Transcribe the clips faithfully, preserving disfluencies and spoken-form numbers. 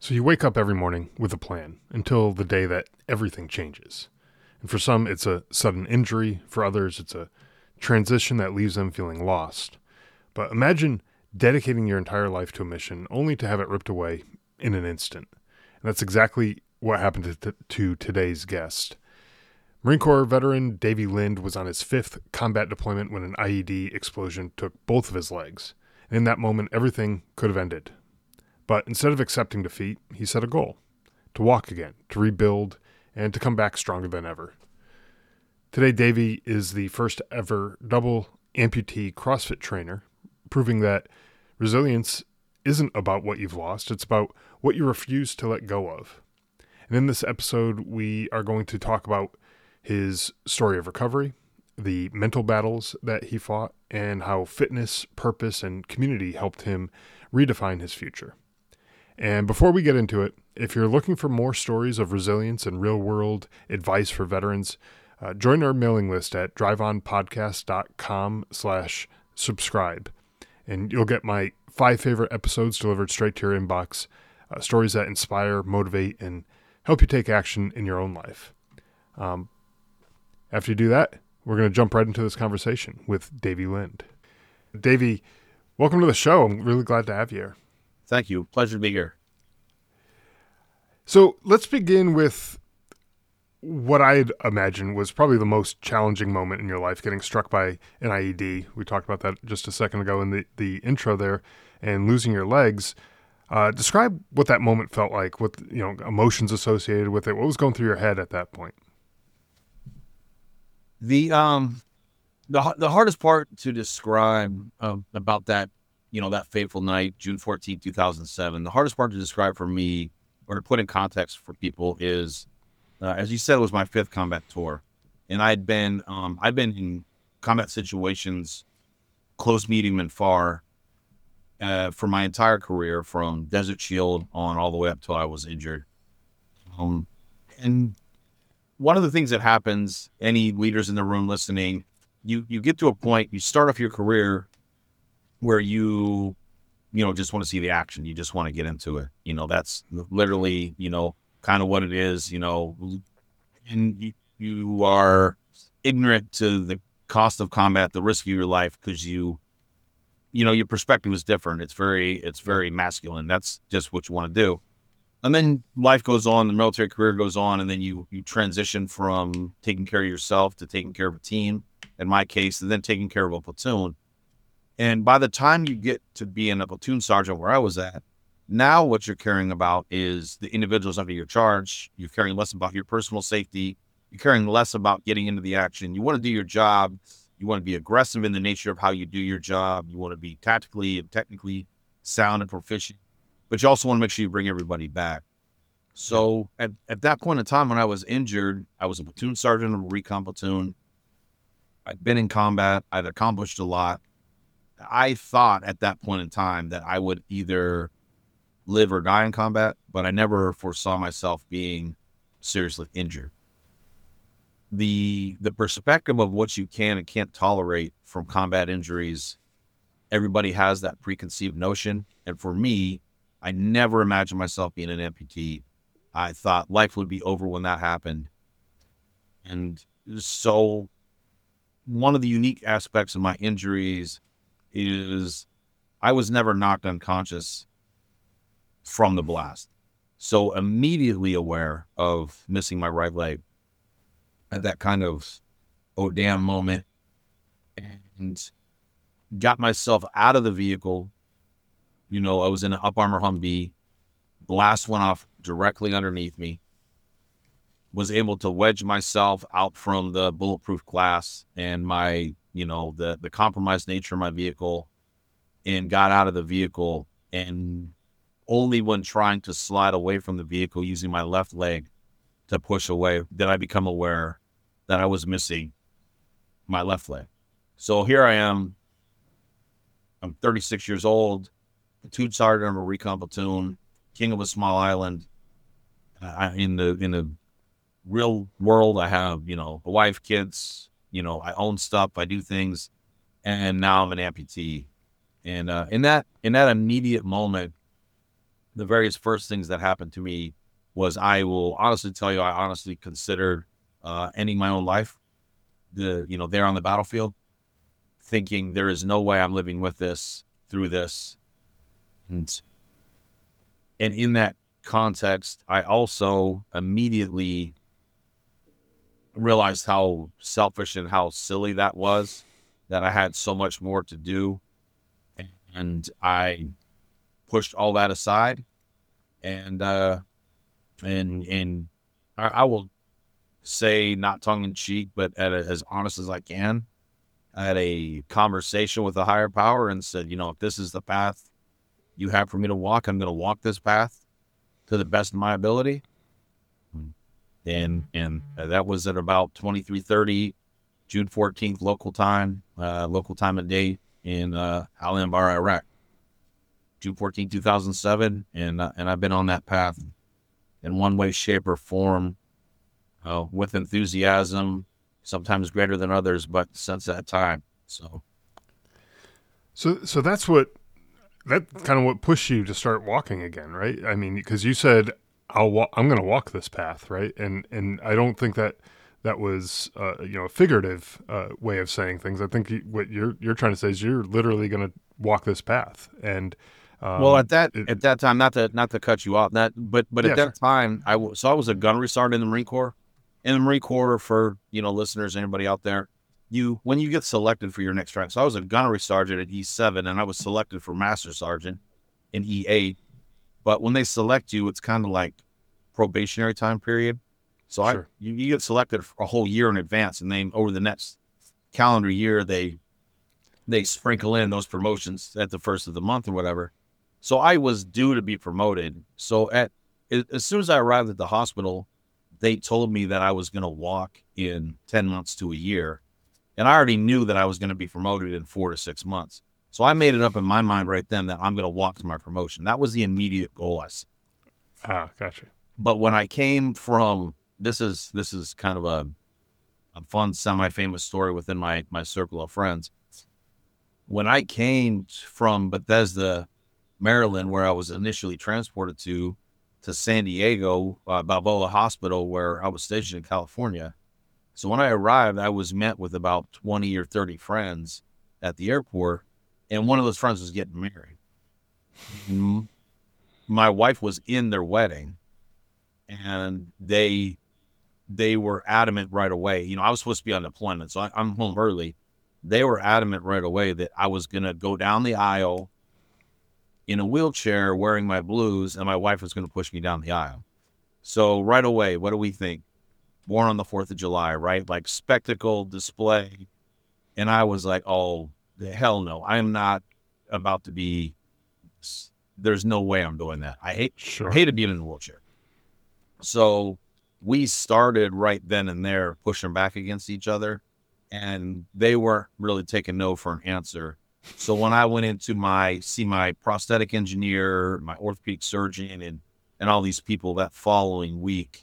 So you wake up every morning with a plan until the day that everything changes. And for some, it's a sudden injury. For others, it's a transition that leaves them feeling lost. But imagine dedicating your entire life to a mission only to have it ripped away in an instant. And that's exactly what happened to, t- to today's guest. Marine Corps veteran Davey Lind was on his fifth combat deployment when an I E D explosion took both of his legs. And in that moment, everything could have ended. But instead of accepting defeat, he set a goal: to walk again, to rebuild, and to come back stronger than ever. Today, Davey is the first ever double amputee CrossFit trainer, proving that resilience isn't about what you've lost, it's about what you refuse to let go of. And in this episode, we are going to talk about his story of recovery, the mental battles that he fought, and how fitness, purpose, and community helped him redefine his future. And before we get into it, if you're looking for more stories of resilience and real-world advice for veterans, uh, join our mailing list at driveonpodcast.com slash subscribe. And you'll get my five favorite episodes delivered straight to your inbox, uh, stories that inspire, motivate, and help you take action in your own life. Um, after you do that, we're going to jump right into this conversation with Davey Lind. Davey, welcome to the show. I'm really glad to have you here. Thank you. Pleasure to be here. So let's begin with what I'd imagine was probably the most challenging moment in your life, getting struck by an I E D. We talked about that just a second ago in the, the intro there, and losing your legs. Uh, describe what that moment felt like, what, you know, emotions associated with it. What was going through your head at that point? The um, the the hardest part to describe um, about that, you know, that fateful night, June fourteenth, two thousand seven, the hardest part to describe for me, or to put in context for people, is, uh, as you said, it was my fifth combat tour. And I'd been, um, I'd been in combat situations, close, medium, and far, uh, for my entire career, from Desert Shield on all the way up till I was injured. Um, and one of the things that happens, any leaders in the room listening, you, you get to a point, you start off your career where you, you know, just want to see the action. You just want to get into it. You know, that's literally, you know, kind of what it is, you know, and you, you are ignorant to the cost of combat, the risk of your life, because you, you know, your perspective is different. It's very, it's very masculine. That's just what you want to do. And then life goes on, the military career goes on, and then you, you transition from taking care of yourself to taking care of a team, in my case, and then taking care of a platoon. And by the time you get to being a platoon sergeant where I was at, now what you're caring about is the individuals under your charge. You're caring less about your personal safety. You're caring less about getting into the action. You want to do your job. You want to be aggressive in the nature of how you do your job. You want to be tactically and technically sound and proficient, but you also want to make sure you bring everybody back. So at, at that point in time when I was injured, I was a platoon sergeant of a recon platoon. I'd been in combat. I'd accomplished a lot. I thought at that point in time that I would either live or die in combat, but I never foresaw myself being seriously injured. The the perspective of what you can and can't tolerate from combat injuries, everybody has that preconceived notion. And for me, I never imagined myself being an amputee. I thought life would be over when that happened. And so one of the unique aspects of my injuries is I was never knocked unconscious from the blast. So immediately aware of missing my right leg at that kind of, oh damn moment, and got myself out of the vehicle. You know, I was in an up armor Humvee. Blast went off directly underneath me. Was able to wedge myself out from the bulletproof glass and my, you know, the, the compromised nature of my vehicle, and got out of the vehicle. And only when trying to slide away from the vehicle using my left leg to push away did I become aware that I was missing my left leg. So here I am. I'm thirty-six years old, platoon sergeant of a recon platoon, king of a small island. Uh, in the in the real world, I have, you know, a wife, kids, you know, I own stuff, I do things, and now I'm an amputee. And uh, in that in that immediate moment, the various first things that happened to me was, I will honestly tell you, I honestly considered uh, ending my own life. The you know there on the battlefield, thinking there is no way I'm living with this through this, and and in that context, I also immediately realized how selfish and how silly that was. That I had so much more to do, and I pushed all that aside, and uh, and and I, I will say, not tongue in cheek, but at a, as honest as I can, I had a conversation with a higher power and said, you know, if this is the path you have for me to walk, I'm going to walk this path to the best of my ability. And and that was at about twenty-three thirty, June fourteenth, local time, uh, local time and date in uh, Al Anbar, Iraq. June fourteenth, two thousand seven, and uh, and I've been on that path in one way, shape, or form, uh, with enthusiasm, sometimes greater than others, but since that time. So, So, so that's what that kind of what pushed you to start walking again, right? I mean, because you said, "I'll walk. I'm going to walk this path," right? And and I don't think that that was uh, you know a figurative uh, way of saying things. I think you, what you're you're trying to say is you're literally going to walk this path. And um, well, at that it, at that time, not to not to cut you off, that but but yeah, at that sure. time, I w- so I was a gunnery sergeant in the Marine Corps. In the Marine Corps, for you know listeners, anybody out there, you when you get selected for your next rank. So I was a gunnery sergeant at E seven, and I was selected for master sergeant in E eight. But when they select you, it's kind of like probationary time period. So I Sure. you, you get selected for a whole year in advance, and then over the next calendar year, they they sprinkle in those promotions at the first of the month or whatever. So I was due to be promoted. So at as soon as I arrived at the hospital, they told me that I was going to walk in ten months to a year. And I already knew that I was going to be promoted in four to six months. So I made it up in my mind right then that I'm going to walk to my promotion. That was the immediate goal. I said. Ah, gotcha. But when I came from, this is this is kind of a, a fun, semi-famous story within my, my circle of friends. When I came from Bethesda, Maryland, where I was initially transported to, to San Diego, uh, Balboa Hospital, where I was stationed in California. So when I arrived, I was met with about twenty or thirty friends at the airport, and one of those friends was getting married. Mm-hmm. My wife was in their wedding, and they they were adamant right away. You know, I was supposed to be on deployment, so I, I'm home early. They were adamant right away that I was going to go down the aisle in a wheelchair wearing my blues, and my wife was going to push me down the aisle. So right away, what do we think? Born on the fourth of July, right? Like spectacle, display. And I was like, oh, the hell no. I am not about to be, there's no way I'm doing that. I hate, Sure. I hated being in a wheelchair. So we started right then and there pushing back against each other, and they weren't really taking no for an answer. So when I went into my, see my prosthetic engineer, my orthopedic surgeon, and, and all these people that following week,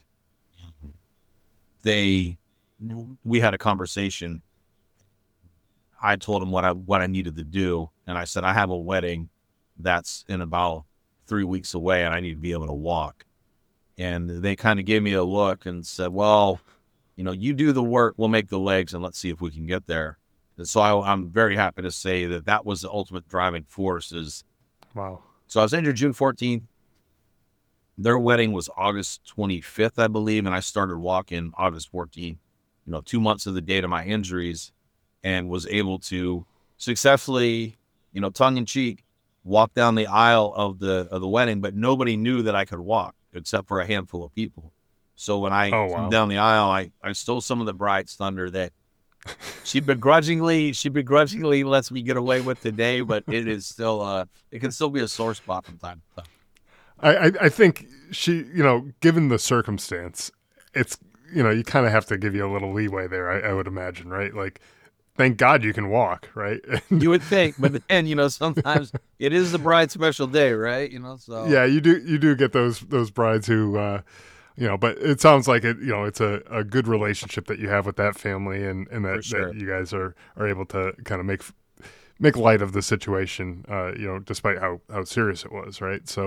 they, we had a conversation. I told them what I, what I needed to do. And I said, I have a wedding that's in about three weeks away, and I need to be able to walk. And they kind of gave me a look and said, well, you know, you do the work, we'll make the legs, and let's see if we can get there. And so I, I'm very happy to say that that was the ultimate driving force. Is, Wow. so I was injured June fourteenth. Their wedding was August twenty-fifth, I believe, and I started walking August fourteenth, you know, two months of the date of my injuries, and was able to successfully, you know, tongue in cheek, walk down the aisle of the of the wedding, but nobody knew that I could walk except for a handful of people. So when I Oh, came wow. down the aisle, I, I stole some of the bride's thunder that she begrudgingly, she begrudgingly lets me get away with today, but it is still, uh, it can still be a sore spot from time to time. I, I, I think she, you know, given the circumstance, it's, you know, you kind of have to give you a little leeway there, I, I would imagine, right? Like, thank God you can walk, right? You would think, but then, you know, sometimes it is the bride's special day, right? You know, so. Yeah, you do, you do get those, those brides who, uh, you know, but it sounds like it, you know, it's a, a good relationship that you have with that family, and, and that, sure. that you guys are, are able to kind of make, make light of the situation, uh, you know, despite how, how serious it was. Right. So,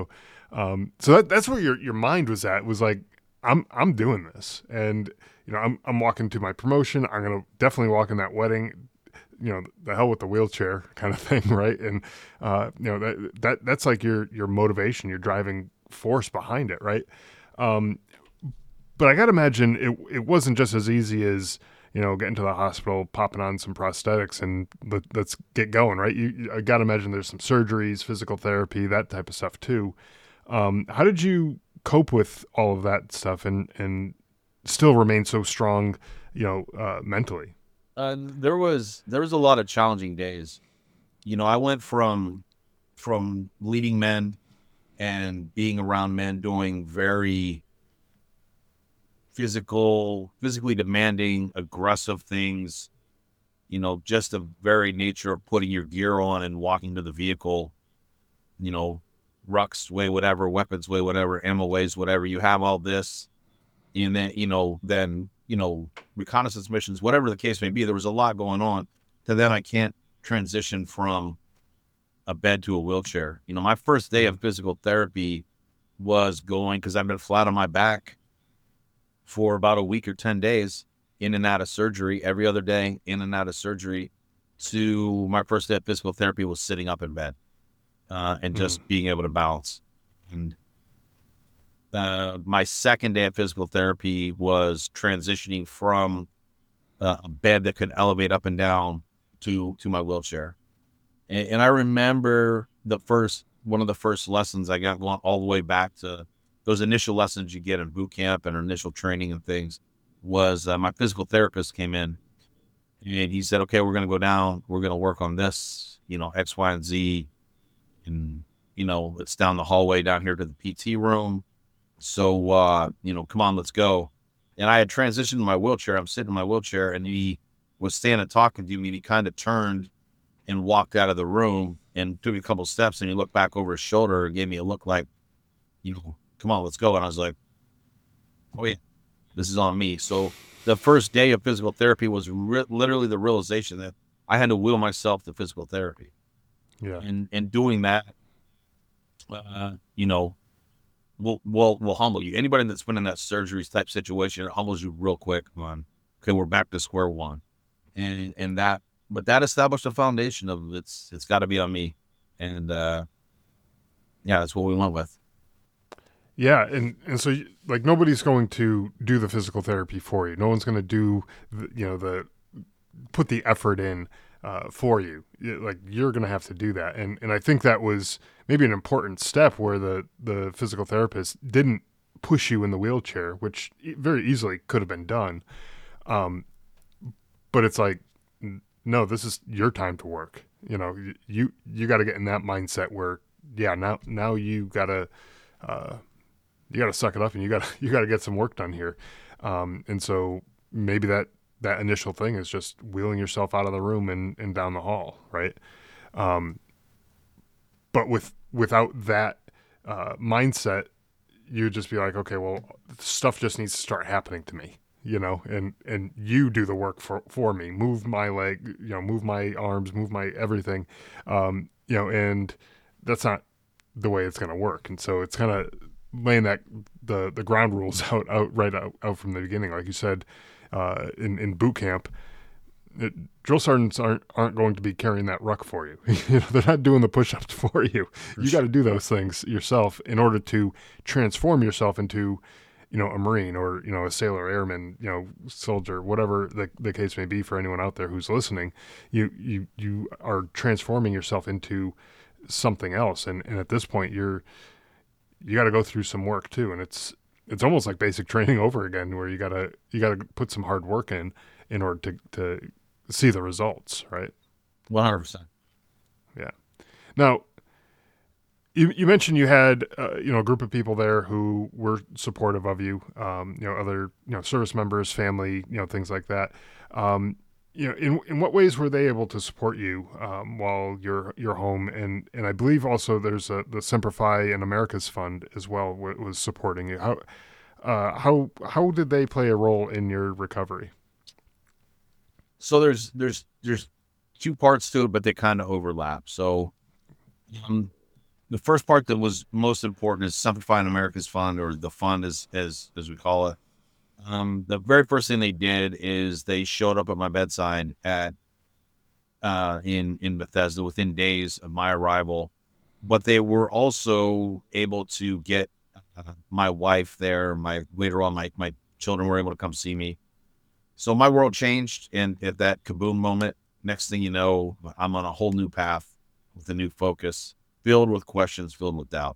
Um, so that, that's where your, your mind was at, was like, I'm, I'm doing this. And, you know, I'm, I'm walking to my promotion. I'm going to definitely walk in that wedding, you know, the hell with the wheelchair kind of thing. Right. And, uh, you know, that, that, that's like your, your motivation, your driving force behind it. Right. Um, but I got to imagine it, it wasn't just as easy as, you know, getting to the hospital, popping on some prosthetics, and let, let's get going, right? You, you I got to imagine there's some surgeries, physical therapy, that type of stuff too. Um, how did you cope with all of that stuff and and still remain so strong, you know, uh, mentally? Uh, there was there was a lot of challenging days. You know, I went from from leading men and being around men doing very physical, physically demanding, aggressive things, you know, just the very nature of putting your gear on and walking to the vehicle, you know, rucks weigh whatever, weapons weigh whatever, ammo weighs whatever. You have all this, and then, you know, then, you know, reconnaissance missions, whatever the case may be, there was a lot going on. To then I can't transition from a bed to a wheelchair. You know, my first day of physical therapy was going, because I've been flat on my back for about a week or ten days, in and out of surgery every other day, in and out of surgery, to my first day of physical therapy was sitting up in bed uh, and just mm. being able to balance. And uh, my second day of physical therapy was transitioning from uh, a bed that could elevate up and down to, to my wheelchair. And, and I remember the first, one of the first lessons I got, going all the way back to those initial lessons you get in boot camp and initial training and things, was uh, my physical therapist came in and he said, okay, we're going to go down. We're going to work on this, you know, X, Y, and Z. And, you know, it's down the hallway down here to the P T room. So, uh, you know, come on, let's go. And I had transitioned to my wheelchair. I'm sitting in my wheelchair, and he was standing talking to me, and he kind of turned and walked out of the room and took a couple steps, and he looked back over his shoulder and gave me a look like, you know, come on, let's go. And I was like, oh yeah, this is on me. So the first day of physical therapy was re- literally the realization that I had to will myself to physical therapy. Yeah. And, and doing that, uh, you know, will, will, will humble you. Anybody that's been in that surgeries type situation, it humbles you real quick. On, okay, we're back to square one. And, and that, but that established a foundation of it's, it's gotta be on me. And, uh, yeah, that's what we went with. Yeah, and, and so like nobody's going to do the physical therapy for you. No one's going to do the, you know the put the effort in uh, for you. Like you're going to have to do that. And and I think that was maybe an important step where the the physical therapist didn't push you in the wheelchair, which very easily could have been done. Um, but it's like, no, this is your time to work. You know, you you got to get in that mindset where yeah, now now you got to. Uh, you got to suck it up and you got to, you got to get some work done here. Um, and so maybe that, that initial thing is just wheeling yourself out of the room and, and down the hall. Right. Um, but with, without that, uh, mindset, you'd just be like, okay, well, stuff just needs to start happening to me, you know, and, and you do the work for, for me, move my leg, you know, move my arms, move my everything. Um, you know, and that's not the way it's going to work. And so it's kind of laying that the the ground rules out out right out, out from the beginning, like you said, uh, in in boot camp. It, drill sergeants aren't aren't going to be carrying that ruck for you. You know, they're not doing the push-ups for you. For you sure. got to do those things yourself in order to transform yourself into, you know, a Marine or you know a sailor, airman, you know, soldier, whatever the the case may be for anyone out there who's listening. You you you are transforming yourself into something else, and and at this point you're. You got to go through some work too. And it's, it's almost like basic training over again, where you gotta, you gotta put some hard work in, in order to, to see the results. Right. one hundred percent. Yeah. Now you, you mentioned you had, uh, you know, a group of people there who were supportive of you, um, you know, other, you know, service members, family, you know, things like that. Um, You know, in in what ways were they able to support you um, while you're you're home? And, and I believe also there's a the Semperfi and America's Fund as well was supporting you. How uh, how how did they play a role in your recovery? So there's there's there's two parts to it, but they kind of overlap. So um, the first part that was most important is Simplifying America's Fund, or the fund as as as we call it. Um, the very first thing they did is they showed up at my bedside at uh, in in Bethesda within days of my arrival, but they were also able to get uh, my wife there. My later on, my my children were able to come see me. So my world changed, and at that kaboom moment, next thing you know, I'm on a whole new path with a new focus, filled with questions, filled with doubt,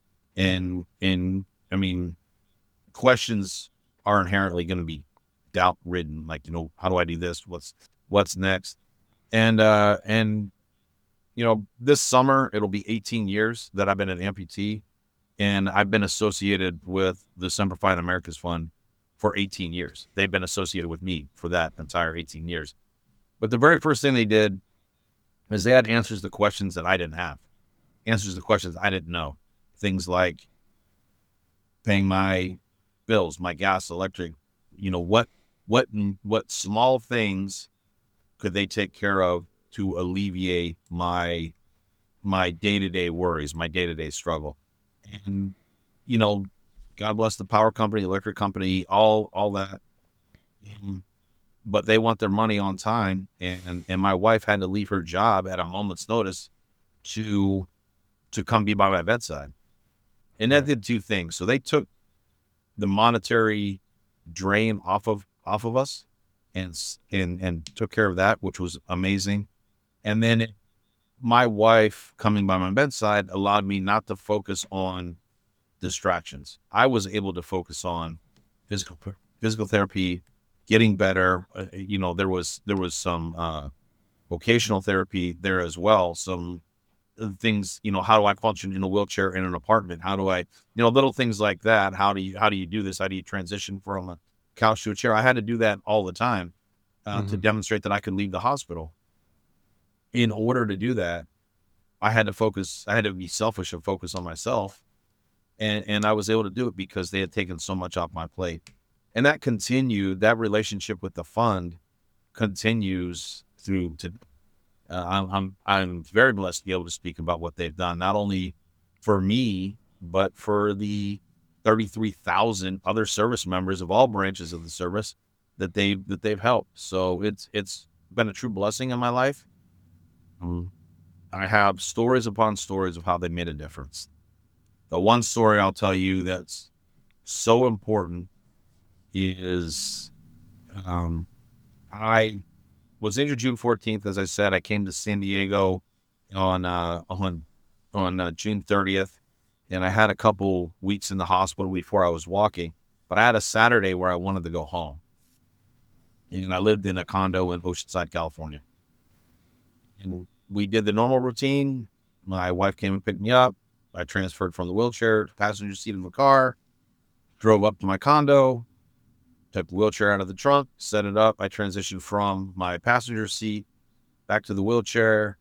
and and I mean, questions are inherently going to be doubt ridden. Like, you know, how do I do this? What's what's next? And uh, and you know, this summer it'll be eighteen years that I've been an amputee, and I've been associated with the Simplifying America's Fund for eighteen years. They've been associated with me for that entire eighteen years. But the very first thing they did is they had answers to questions that I didn't have, answers to questions I didn't know. Things like paying my bills, my gas, electric, you know, what, what, what small things could they take care of to alleviate my, my day-to-day worries, my day-to-day struggle. And, you know, God bless the power company, electric company, all, all that. And, but they want their money on time. And, and my wife had to leave her job at a moment's notice to, to come be by my bedside. And that did two things. So they took the monetary drain off of, off of us and, and, and took care of that, which was amazing. And then it, my wife coming by my bedside allowed me not to focus on distractions. I was able to focus on physical, physical therapy, getting better. Uh, you know, there was, there was some, uh, vocational therapy there as well. Some things, you know, how do I function in a wheelchair in an apartment? How do I, you know, little things like that. How do you, how do you do this? How do you transition from a couch to a chair? I had to do that all the time uh, mm-hmm. to demonstrate that I could leave the hospital. In order to do that, I had to focus, I had to be selfish and focus on myself. And, and I was able to do it because they had taken so much off my plate. And that continued, that relationship with the fund continues through to, uh, I'm, I'm, I'm very blessed to be able to speak about what they've done, not only for me, but for the thirty-three thousand other service members of all branches of the service that they, that they've helped. So it's, it's been a true blessing in my life. Um, I have stories upon stories of how they made a difference. The one story I'll tell you that's so important is um, I was injured June fourteenth. As I said, I came to San Diego on uh, on on uh, June thirtieth, and I had a couple weeks in the hospital before I was walking. But I had a Saturday where I wanted to go home, and I lived in a condo in Oceanside, California. And we did the normal routine. My wife came and picked me up. I transferred from the wheelchair to passenger seat of the car, drove up to my condo, took the wheelchair out of the trunk, set it up. I transitioned from my passenger seat back to the wheelchair,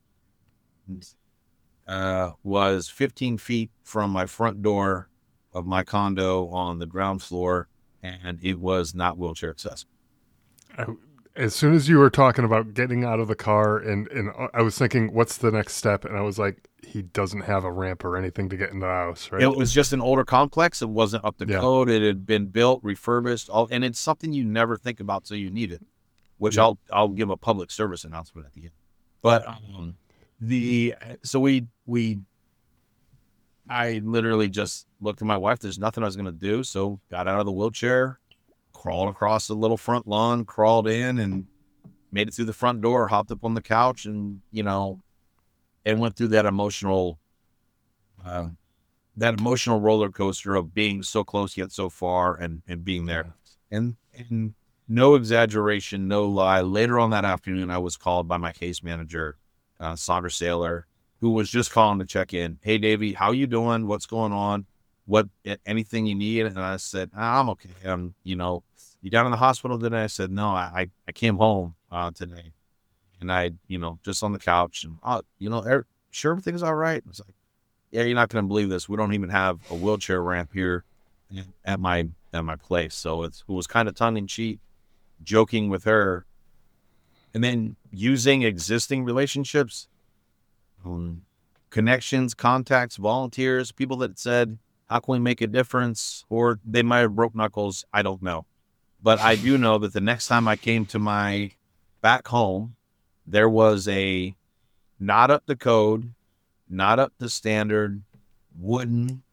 uh, was fifteen feet from my front door of my condo on the ground floor, and it was not wheelchair accessible. I, as soon as you were talking about getting out of the car, and, and I was thinking, what's the next step? And I was like, he doesn't have a ramp or anything to get in the house, right? It was just an older complex. It wasn't up to yeah. code. It had been built, refurbished, all, and it's something you never think about till you need it, which yeah. I'll I'll give a public service announcement at the end. But um, the so we we I literally just looked at my wife. There's nothing I was going to do, so got out of the wheelchair, crawled across the little front lawn, crawled in, and made it through the front door. Hopped up on the couch, and you know. And went through that emotional, uh, that emotional roller coaster of being so close yet so far, and, and being there. And, and no exaggeration, no lie. Later on that afternoon, I was called by my case manager, uh, Sandra Saylor, who was just calling to check in. Hey, Davey, how you doing? What's going on? What anything you need? And I said, I'm okay. I'm, you know, you down in the hospital today? I said, no, I I came home uh, today. And I, you know, just on the couch, and, oh, you know, er, sure everything's all right. It's like, yeah, you're not going to believe this. We don't even have a wheelchair ramp here at my at my place. So it's, it was kind of tongue in cheek, joking with her, and then using existing relationships, um, connections, contacts, volunteers, people that said, how can we make a difference? Or they might have broke knuckles. I don't know. But I do know that the next time I came to my back home, there was a not up to code, not up to standard, wooden,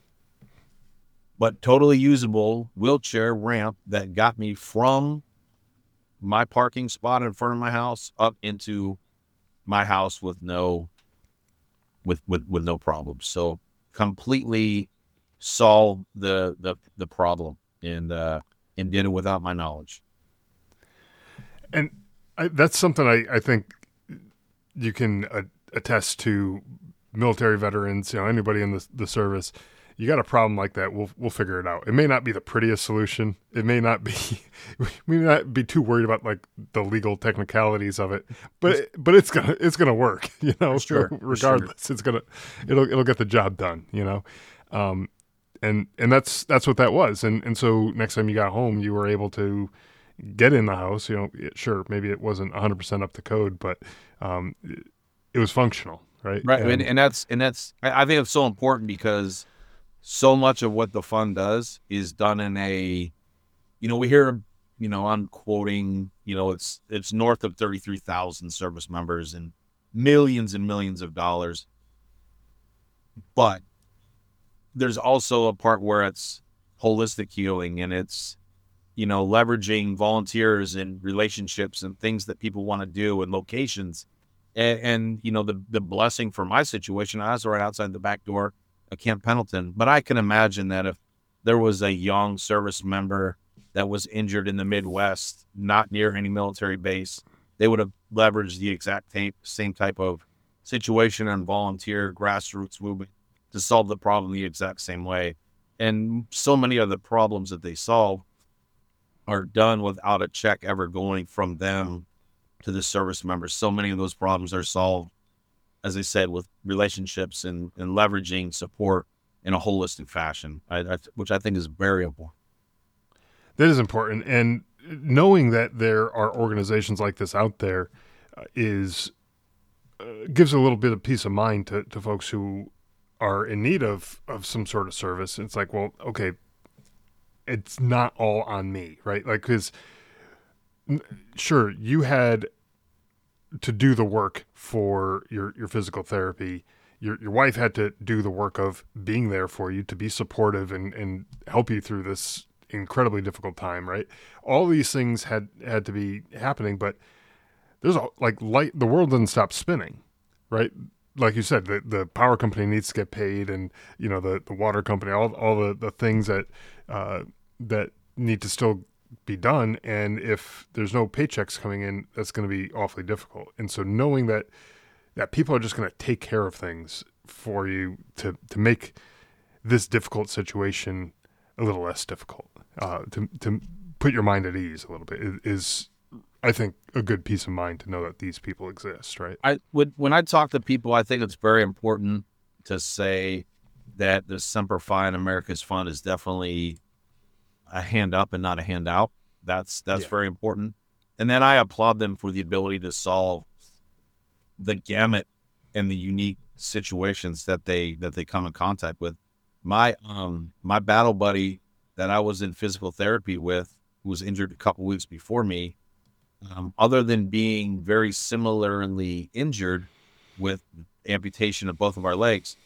but totally usable wheelchair ramp that got me from my parking spot in front of my house up into my house with no with with, with no problems. So completely solved the the the problem and uh and did it without my knowledge. And I, that's something I, I think you can uh, attest to military veterans, you know, anybody in the, the service. You got a problem like that, we'll we'll figure it out. It may not be the prettiest solution. It may not be we may not be too worried about like the legal technicalities of it, but but it's gonna it's gonna work, you know. Sure, so regardless, sure. it's gonna it'll it'll get the job done, you know. Um, and and that's that's what that was. And and so next time you got home, you were able to get in the house. You know, it, sure, maybe it wasn't one hundred percent up to code, but um, it, it was functional, right? Right, and, and, and that's and that's I, I think it's so important because so much of what the fund does is done in a, you know, we hear, you know, I'm quoting, you know, it's it's north of thirty-three thousand service members and millions and millions of dollars. But there's also a part where it's holistic healing and it's, you know, leveraging volunteers and relationships and things that people want to do and locations. And, and you know, the, the blessing for my situation, I was right outside the back door of Camp Pendleton. But I can imagine that if there was a young service member that was injured in the Midwest, not near any military base, they would have leveraged the exact t- same type of situation and volunteer grassroots movement to solve the problem the exact same way. And so many of the problems that they solve are done without a check ever going from them to the service members. So many of those problems are solved, as I said, with relationships and, and leveraging support in a holistic fashion, I, I, which I think is very important. That is important. And knowing that there are organizations like this out there uh, is uh, gives a little bit of peace of mind to, to folks who are in need of, of some sort of service. It's like, well, okay, it's not all on me, right? Like, because sure, you had to do the work for your, your physical therapy. Your your wife had to do the work of being there for you, to be supportive and, and help you through this incredibly difficult time, right? All these things had, had to be happening, but there's a, like light, the world doesn't stop spinning, right? Like you said, the, the power company needs to get paid, and you know the, the water company, all all the, the things that uh, that need to still be done. And if there's no paychecks coming in, that's going to be awfully difficult. And so knowing that that people are just going to take care of things for you to to make this difficult situation a little less difficult, uh, to to put your mind at ease a little bit is, is I think a good peace of mind to know that these people exist, right? I would, when I talk to people, I think it's very important to say that the Semper Fi in America's Fund is definitely a hand up and not a handout. That's that's yeah. very important. And then I applaud them for the ability to solve the gamut and the unique situations that they that they come in contact with. My um my battle buddy that I was in physical therapy with, who was injured a couple weeks before me, Um, other than being very similarly injured with amputation of both of our legs,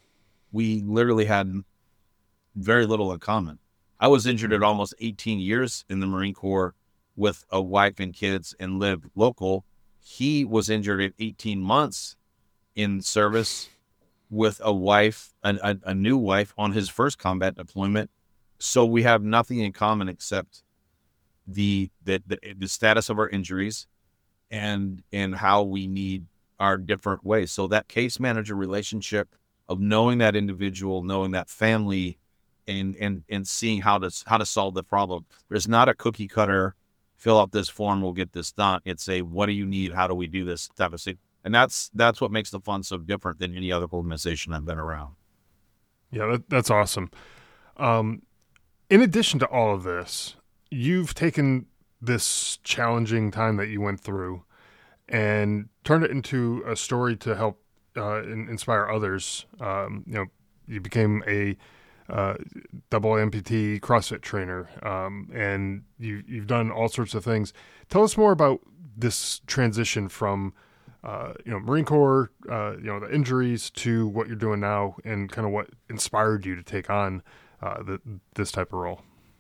we literally had very little in common. I was injured at almost eighteen years in the Marine Corps with a wife and kids and lived local. He was injured at eighteen months in service with a wife, a, a, a new wife on his first combat deployment. So we have nothing in common except the, the the the status of our injuries and and how we need our different ways. So that case manager relationship of knowing that individual, knowing that family, and and and seeing how to how to solve the problem. There's not a cookie cutter, fill out this form, we'll get this done. It's a, what do you need? How do we do this type of thing? And that's that's what makes the fund so different than any other organization I've been around. Yeah, that, that's awesome. Um, in addition to all of this, you've taken this challenging time that you went through and turned it into a story to help uh, in, inspire others. Um, you know, you became a uh, double amputee CrossFit trainer, um, and you you've done all sorts of things. Tell us more about this transition from uh, you know Marine Corps, uh, you know the injuries to what you're doing now, and kind of what inspired you to take on uh, the, this type of role.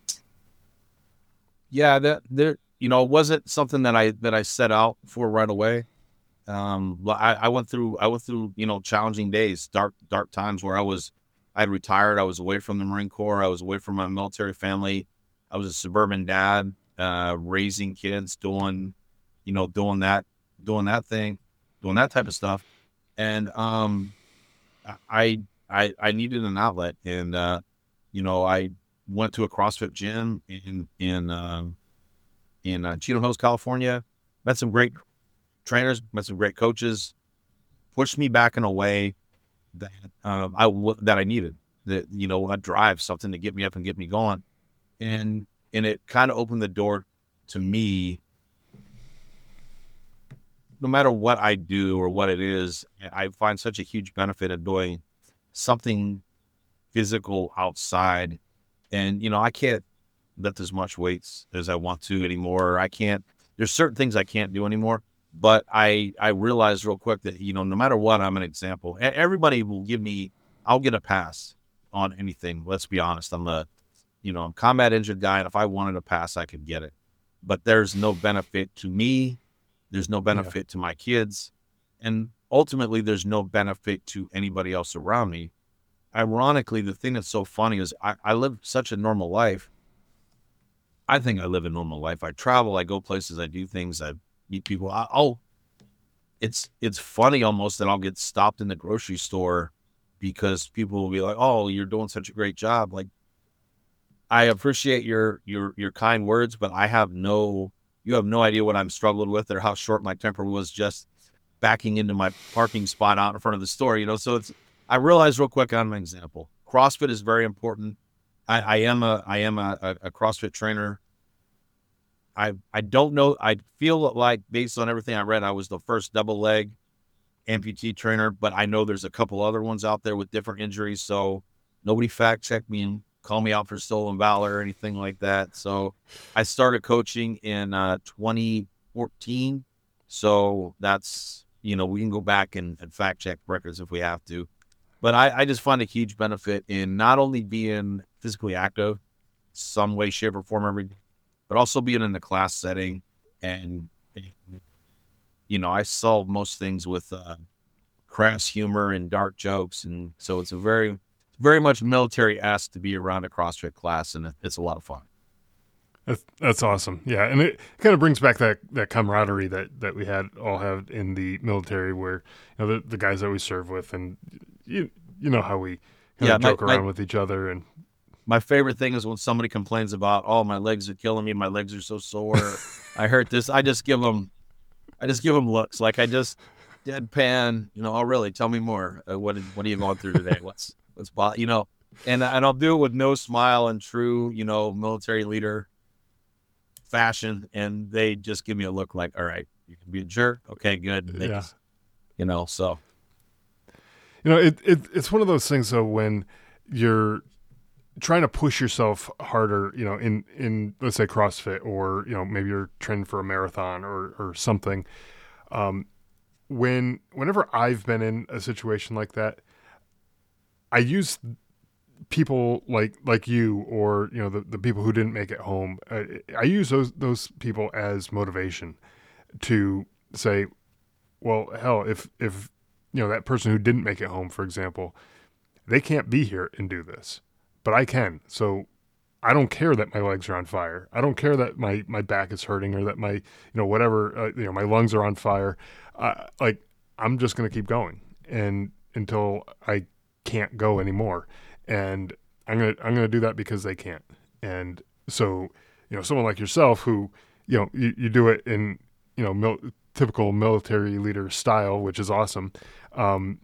Yeah, that there, you know, it wasn't something that I that I set out for right away. Um, but I, I went through I went through you know challenging days, dark dark times where I was I had retired. I was away from the Marine Corps. I was away from my military family. I was a suburban dad, uh, raising kids, doing you know doing that doing that thing, doing that type of stuff, and um, I I I needed an outlet, and uh, you know I went to a CrossFit gym in in um, in uh, Cheatham Hills, California. Met some great trainers, met some great coaches, pushed me back in a way that um, I w- that I needed. That you know, a drive, something to get me up and get me going, and and it kind of opened the door to me. No matter what I do or what it is, I find such a huge benefit in doing something physical outside. And you know, I can't lift as much weights as I want to anymore. I can't. There's certain things I can't do anymore. But I I realized real quick that, you know, no matter what, I'm an example. E- Everybody will give me, I'll get a pass on anything. Let's be honest. I'm a, you know, I'm a combat injured guy. And if I wanted a pass, I could get it. But there's no benefit to me. There's no benefit yeah. to my kids. And ultimately, there's no benefit to anybody else around me. Ironically, the thing that's so funny is I, I live such a normal life. I think I live a normal life. I travel, I go places, I do things, I meet people. I, oh, it's it's funny almost that I'll get stopped in the grocery store because people will be like, "Oh, you're doing such a great job." Like, I appreciate your your your kind words, but I have no, you have no idea what I'm struggling with or how short my temper was just backing into my parking spot out in front of the store. You know, so it's I realized real quick I'm an example. CrossFit is very important. I, I am a I am a, a, a CrossFit trainer. I I don't know. I feel like based on everything I read, I was the first double leg amputee trainer, but I know there's a couple other ones out there with different injuries. So nobody fact check me and call me out for stolen valor or anything like that. So I started coaching in uh, twenty fourteen. So that's, you know, we can go back and, and fact check records if we have to. But I, I just find a huge benefit in not only being physically active, some way, shape, or form every day, but also being in the class setting. And, you know, I solve most things with uh, crass humor and dark jokes. And so it's a very, very much military-esque to be around a CrossFit class, and it's a lot of fun. That's, that's awesome. Yeah. And it kind of brings back that, that camaraderie that, that we had all had in the military where, you know, the, the guys that we serve with, and you, you know how we kind yeah, of joke my, around my, with each other. And my favorite thing is when somebody complains about, oh, my legs are killing me. My legs are so sore. I hurt this. I just give them, I just give them looks. Like I just deadpan, you know, oh, really? Tell me more. Uh, what, what are you going through today? What's, what's, you know, and, and I'll do it with no smile and true, you know, military leader fashion. And they just give me a look like, all right, you can be a jerk. Okay, good. They yeah. just, you know, so. You know, it, it it's one of those things, though, when you're trying to push yourself harder, you know, in, in let's say CrossFit, or, you know, maybe you're training for a marathon or, or something. Um, when whenever I've been in a situation like that, I use people like like you, or, you know, the, the people who didn't make it home. I, I use those those people as motivation to say, well, hell, if if you know, that person who didn't make it home, for example, they can't be here and do this, but I can. So I don't care that my legs are on fire. I don't care that my, my back is hurting, or that my, you know, whatever, uh, you know, my lungs are on fire. Uh, like, I'm just going to keep going and until I can't go anymore. And I'm going to, I'm going to do that because they can't. And so, you know, someone like yourself who, you know, you, you do it in, you know, mil- typical military leader style, which is awesome. Um,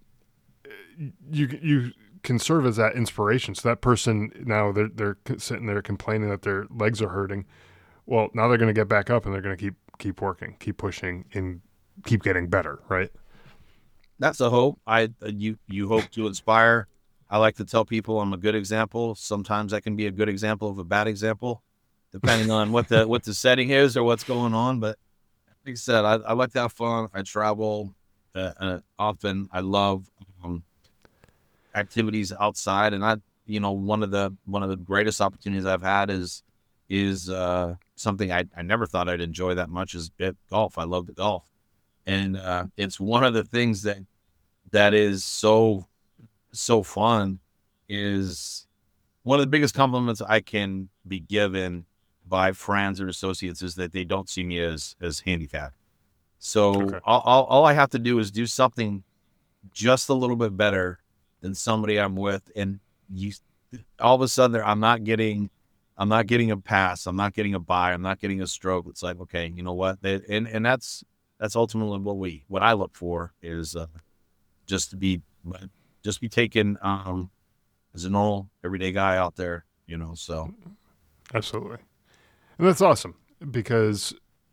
you, you can serve as that inspiration. So that person, now they're, they're sitting there complaining that their legs are hurting. Well, now they're going to get back up and they're going to keep, keep working, keep pushing, and keep getting better. Right. That's a hope. I you you hope to inspire. I like to tell people I'm a good example. Sometimes I can be a good example of a bad example, depending on what the what the setting is or what's going on. But like I said, I, I like to have fun. I travel uh, uh, often. I love um, activities outside, and I, you know, one of the one of the greatest opportunities I've had is is uh, something I, I never thought I'd enjoy that much is golf. I love the golf, and uh, it's one of the things that that is so so fun. Is one of the biggest compliments I can be given by friends or associates is that they don't see me as as handicapped. So Okay. all, all, all I have to do is do something just a little bit better than somebody I'm with, and you all of a sudden I'm not getting I'm not getting a pass, I'm not getting a bye, I'm not getting a stroke. It's like, okay, you know what? They, and and that's that's ultimately what we what I look for is uh, just to be just be taken um, as a normal everyday guy out there, you know. So Absolutely. And that's awesome because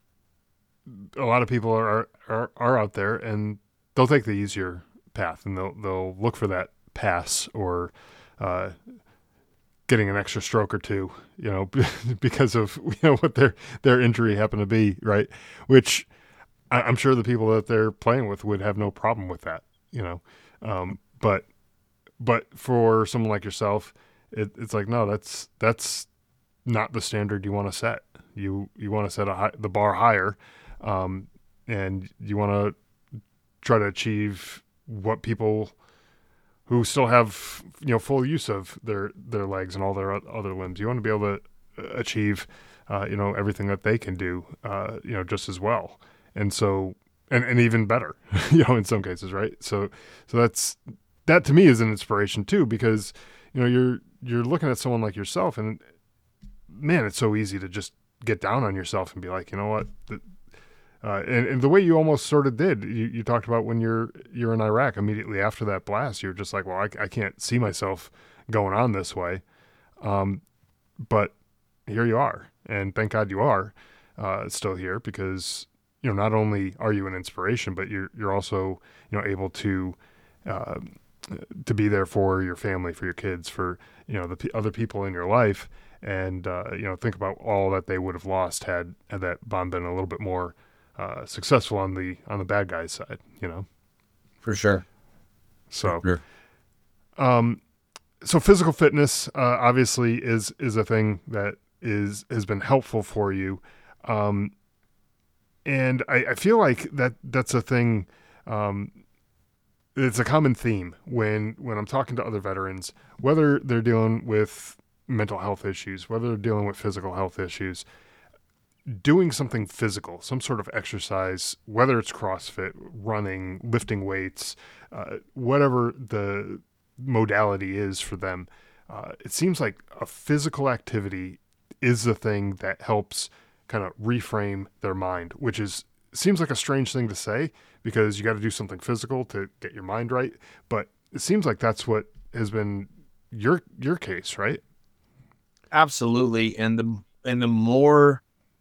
a lot of people are, are, are out there and they'll take the easier path and they'll, they'll look for that pass or, uh, getting an extra stroke or two, you know, because of, you know, what their, their injury happened to be. Right. Which I, I'm sure the people that they're playing with would have no problem with that, you know? Um, but, but for someone like yourself, it, it's like, no, that's, that's not the standard you want to set. You, you want to set a high, the bar higher. Um, and you want to try to achieve what people who still have, you know, full use of their, their legs and all their other limbs. You want to be able to achieve, uh, you know, everything that they can do, uh, you know, just as well. And so, and, and even better, you know, in some cases. Right. So, so that's, that to me is an inspiration too, because, you know, you're, you're looking at someone like yourself and man, it's so easy to just get down on yourself and be like, you know what, the, Uh, and, and the way you almost sort of did, you, you talked about when you're you're in Iraq immediately after that blast, you're just like, well, I, I can't see myself going on this way. Um, but here you are, and thank God you are uh, still here because you know not only are you an inspiration, but you're you're also you know able to uh, to be there for your family, for your kids, for you know the p- other people in your life, and uh, you know think about all that they would have lost had had that bomb been a little bit more uh, successful on the on the bad guy's side, you know. for sure, for So, sure. um, so physical fitness uh, obviously is is a thing that is has been helpful for you, um, and I, I feel like that that's a thing. Um, it's a common theme when when I'm talking to other veterans, whether they're dealing with mental health issues, whether they're dealing with physical health issues, doing something physical, some sort of exercise, whether it's CrossFit, running, lifting weights, uh, whatever the modality is for them, uh, it seems like a physical activity is the thing that helps kind of reframe their mind, which is seems like a strange thing to say because you got to do something physical to get your mind right, but it seems like that's what has been your your case, right? Absolutely, and the and the more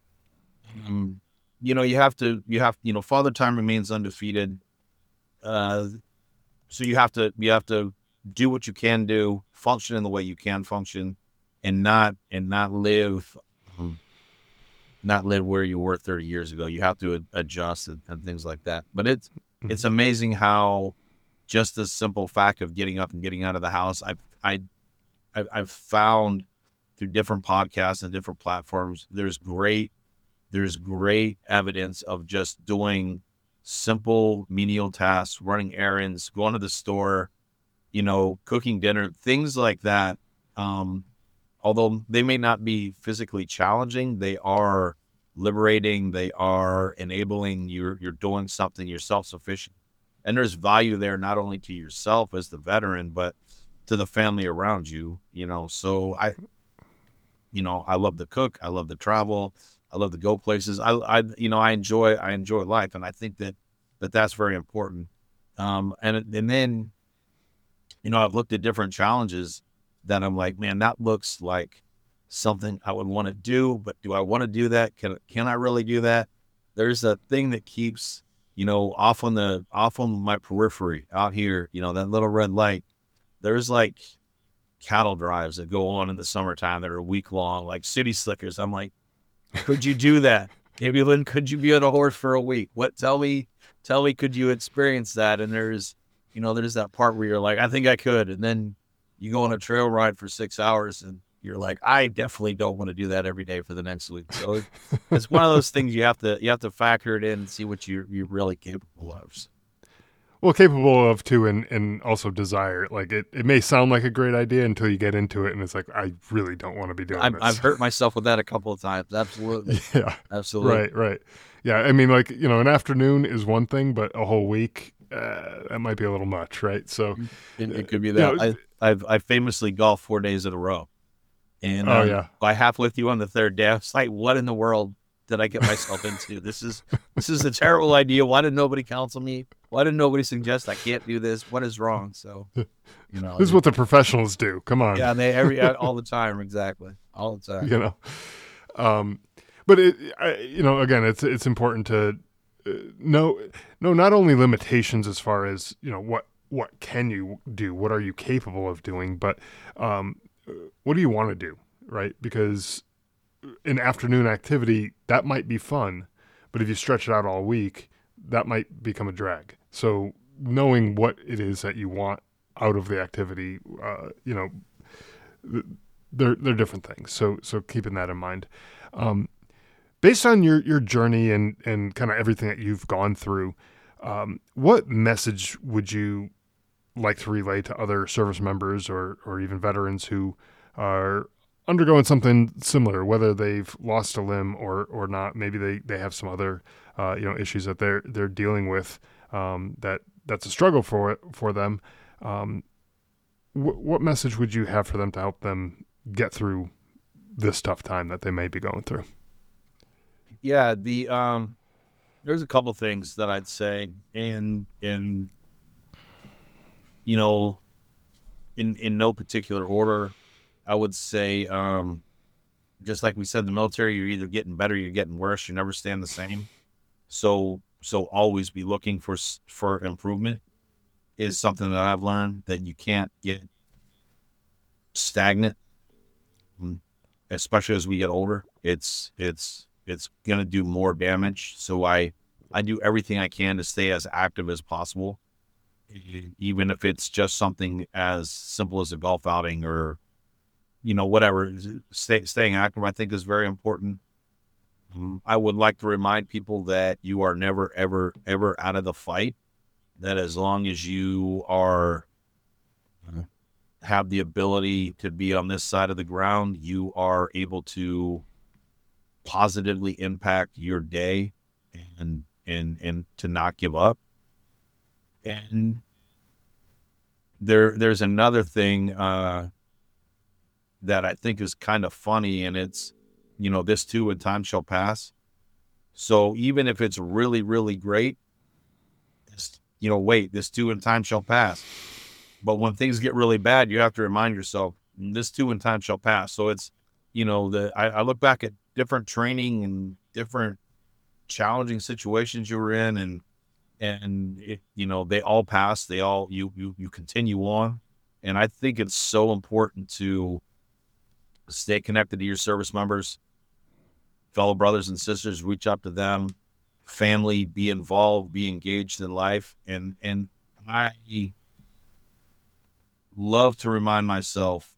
um, you know, you have to you have you know, Father Time remains undefeated. Uh, so you have to you have to do what you can do, function in the way you can function, and not and not live um, not live where you were thirty years ago. You have to ad- adjust and, and things like that. But it's Mm-hmm. it's amazing how just the simple fact of getting up and getting out of the house, I I I've I've found through different podcasts and different platforms, there's great there's great evidence of just doing simple menial tasks, running errands, going to the store, you know, cooking dinner, things like that. Um, although they may not be physically challenging, they are liberating. They are enabling. You're you're doing something. You're self sufficient, and there's value there not only to yourself as the veteran, but to the family around you. You know, so I, you know, I love to cook. I love to travel. I love to go places. I, I, you know, I enjoy I enjoy life, and I think that that that's very important. Um, and and then you know, I've looked at different challenges that I'm like, man, that looks like something I would want to do, but do I want to do that? Can can I really do that? There's a thing that keeps you know, off on the off on my periphery out here, you know, that little red light, there's like cattle drives that go on in the summertime that are a week long, like city slickers. I'm like, could you do that? Maybe Lynn, could you be on a horse for a week? What tell me, tell me, could you experience that? And there's, you know, there's that part where you're like, I think I could. And then you go on a trail ride for six hours and you're like, I definitely don't want to do that every day for the next week. So it, it's one of those things you have to, you have to factor it in and see what you're, you're really capable of. Well, capable of too, and, and also desire. Like it, it may sound like a great idea until you get into it, and it's like, I really don't want to be doing I've, this. I've hurt myself with that a couple of times. Absolutely. Yeah. Absolutely. Right, right. Yeah, I mean, like, you know, an afternoon is one thing, but a whole week, uh, that might be a little much, right? So it, it could be that. You know, I, I've I famously golfed four days in a row. And oh, um, yeah. by half with you on the third day, I was like, what in the world did I get myself into? This is this is a terrible idea. Why did nobody counsel me? Why did nobody suggest I can't do this? What is wrong? So, you know, this is what the professionals do. Come on. Yeah, they every all the time, exactly, all the time. You know, um, but it, I, you know, again, it's it's important to uh, know know not only limitations as far as, you know, what what can you do, what are you capable of doing, but um, what do you want to do, right? Because an afternoon activity, that might be fun, but if you stretch it out all week, that might become a drag. So knowing what it is that you want out of the activity, uh, you know, they're they're different things. So so keeping that in mind. Um, based on your, your journey and, and kind of everything that you've gone through, um, what message would you like to relay to other service members or, or even veterans who are undergoing something similar, whether they've lost a limb or, or not? Maybe they, they have some other, uh, you know, issues that they're, they're dealing with, um, that that's a struggle for, for them. Um, wh- what message would you have for them to help them get through this tough time that they may be going through? Yeah, the um, there's a couple things that I'd say, and in you know, in in no particular order, I would say, um, just like we said, in the military, you're either getting better, or you're getting worse. You never stand the same. So so always be looking for for improvement is something that I've learned, that you can't get stagnant, especially as we get older. It's it's it's going to do more damage. So I, I do everything I can to stay as active as possible, even if it's just something as simple as a golf outing or, you know, whatever. Stay, staying active, I think, is very important. Um, I would like to remind people that you are never, ever, ever out of the fight, that as long as you are have the ability to be on this side of the ground, you are able to positively impact your day and and and to not give up. And there there's another thing uh that I think is kind of funny, and it's, you know, this too in time shall pass. So even if it's really, really great, it's, you know, wait, this too in time shall pass. But when things get really bad, you have to remind yourself, this too in time shall pass. So it's, you know, the I, I look back at different training and different challenging situations you were in, and and it, you know, they all pass. They all you you you continue on, and I think it's so important to stay connected to your service members, fellow brothers and sisters. Reach out to them, family, be involved, be engaged in life, and and I love to remind myself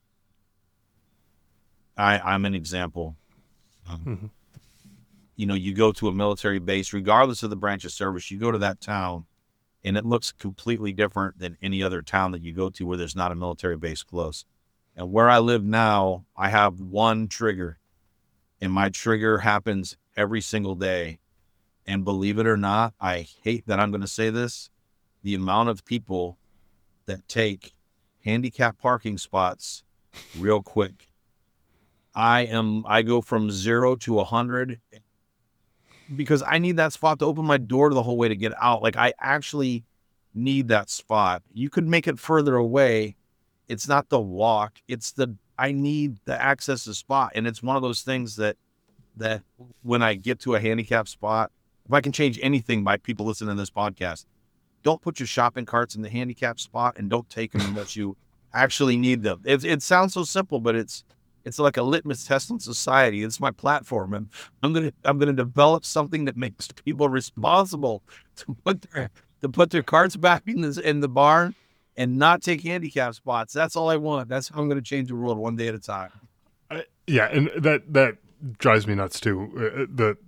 I I'm an example. Um, mm-hmm. You know, you go to a military base, regardless of the branch of service, you go to that town and it looks completely different than any other town that you go to where there's not a military base close. And where I live now, I have one trigger, and my trigger happens every single day. And believe it or not, I hate that I'm going to say this, the amount of people that take handicap parking spots real quick. I am, I go from zero to a hundred because I need that spot to open my door the whole way to get out. Like, I actually need that spot. You could make it further away. It's not the walk. It's the, I need the access to spot. And it's one of those things that, that when I get to a handicap spot, if I can change anything by people listening to this podcast, don't put your shopping carts in the handicap spot and don't take them unless you actually need them. It, it sounds so simple, but it's it's like a litmus test in society. It's my platform, and I'm gonna I'm gonna develop something that makes people responsible to put their to put their carts back in the in the barn and not take handicap spots. That's all I want. That's how I'm gonna change the world one day at a time. I, yeah, and that that drives me nuts too. Uh, the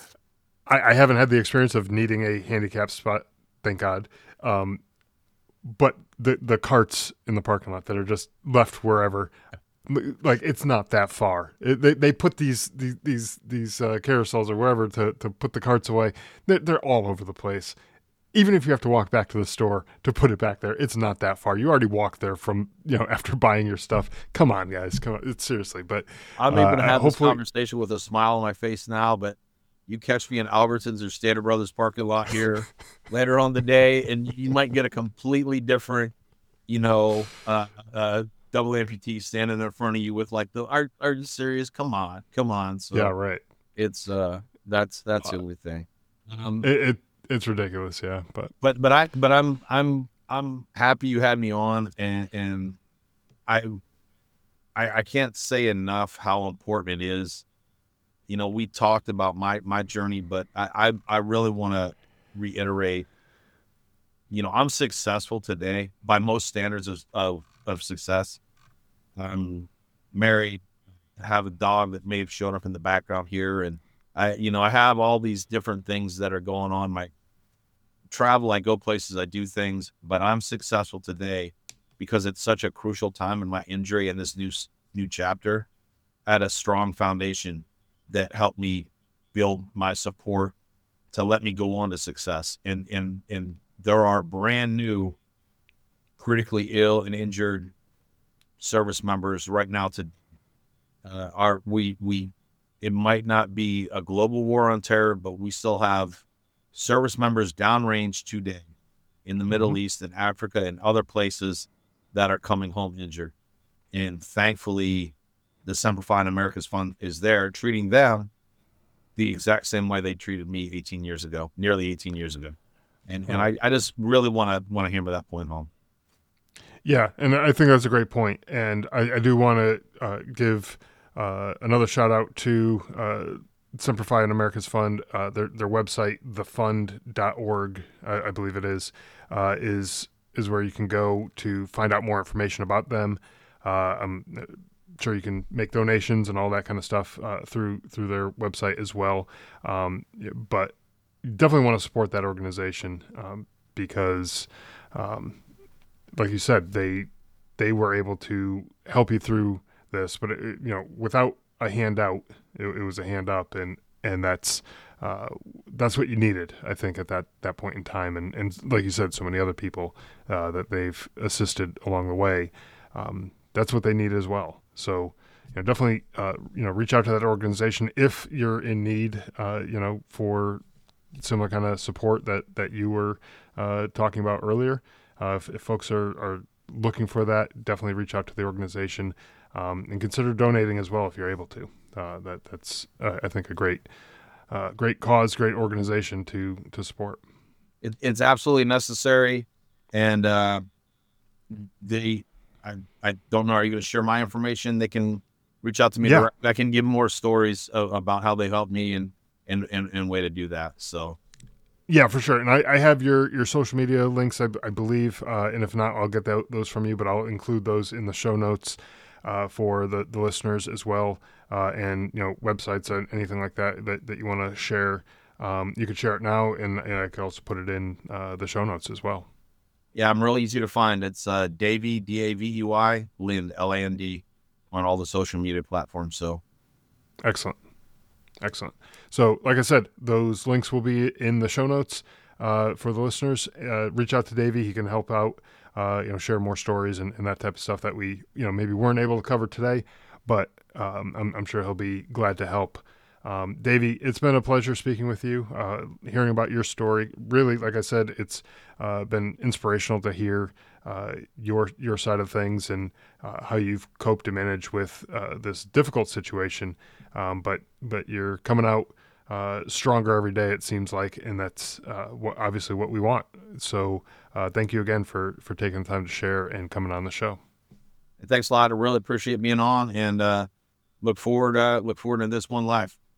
I, I haven't had the experience of needing a handicap spot, thank God. Um, but the the carts in the parking lot that are just left wherever, like it's not that far. It, they they put these these these, these uh, carousels or wherever to, to put the carts away. They're, they're all over the place. Even if you have to walk back to the store to put it back there, it's not that far. You already walked there from, you know, after buying your stuff. Come on, guys. Come on. It's seriously. But I'm able to uh, have this hopefully- conversation with a smile on my face now, but you catch me in Albertsons or Standard Brothers parking lot here later on the day, and you might get a completely different, you know, uh, uh, double amputee standing in front of you with like the, are, are you serious? Come on. Come on. So yeah, right. it's, uh, that's, that's the only thing. Um, It, it it's ridiculous. Yeah. But but but I but I'm I'm I'm happy you had me on, and and I I, I can't say enough how important it is. You know, we talked about my my journey, but I I, I really want to reiterate. You know, I'm successful today by most standards of of, of success. I'm married, have a dog that may have shown up in the background here, and I you know I have all these different things that are going on. My travel, I go places, I do things, but I'm successful today because it's such a crucial time in my injury and this new new chapter. I had a strong foundation that helped me build my support to let me go on to success. And and and there are brand new critically ill and injured service members right now to uh, are we we it might not be a global war on terror, but we still have service members downrange today in the Middle mm-hmm. East and Africa and other places that are coming home injured. And thankfully, the Simplifying America's Fund is there treating them the exact same way they treated me eighteen years ago, nearly eighteen years ago. And and I, I just really want to want to hammer that point home. Yeah, and I think that's a great point. And I, I do want to uh, give uh, another shout out to uh, Simplifying America's Fund. Uh, their their website, the fund dot org, I, I believe it is, uh, is is where you can go to find out more information about them. Uh, I'm sure you can make donations and all that kind of stuff uh, through through their website as well. Um, but you definitely want to support that organization um, because, um, like you said, they they were able to help you through this. But it, you know, without a handout, it, it was a hand up, and and that's uh, that's what you needed, I think, at that, that point in time. And and like you said, so many other people uh, that they've assisted along the way. Um, that's what they need as well. So, you know, definitely, uh, you know, reach out to that organization if you're in need, uh, you know, for similar kind of support that, that you were uh, talking about earlier. Uh, if, if folks are, are looking for that, definitely reach out to the organization um, and consider donating as well if you're able to. Uh, that that's, uh, I think, a great, uh, great cause, great organization to to support. It, it's absolutely necessary, and uh, the. I, I don't know. Are you going to share my information? They can reach out to me. Yeah. Direct. I can give more stories of, about how they helped me and, and, and, and way to do that. So, yeah, for sure. And I, I have your, your social media links, I, I believe. Uh, and if not, I'll get that, those from you, but I'll include those in the show notes uh, for the, the listeners as well. Uh, and, you know, websites and anything like that, that, that you want to share. Um, you could share it now, and, and I could also put it in uh, the show notes as well. Yeah, I'm really easy to find. It's uh, Davey, D A V E Y, Lind, L A N D, on all the social media platforms. So, excellent. Excellent. So, like I said, those links will be in the show notes uh, for the listeners. Uh, reach out to Davey. He can help out, uh, you know, share more stories and, and that type of stuff that we, you know, maybe weren't able to cover today, but um, I'm, I'm sure he'll be glad to help. Um, Davey, it's been a pleasure speaking with you, uh, hearing about your story. Really, like I said, it's uh, been inspirational to hear uh, your your side of things and uh, how you've coped and managed with uh, this difficult situation. Um, but but you're coming out uh, stronger every day, it seems like, and that's uh, what, obviously what we want. So uh, thank you again for, for taking the time to share and coming on the show. Thanks a lot. I really appreciate being on, and uh, look forward uh, look forward to this one live.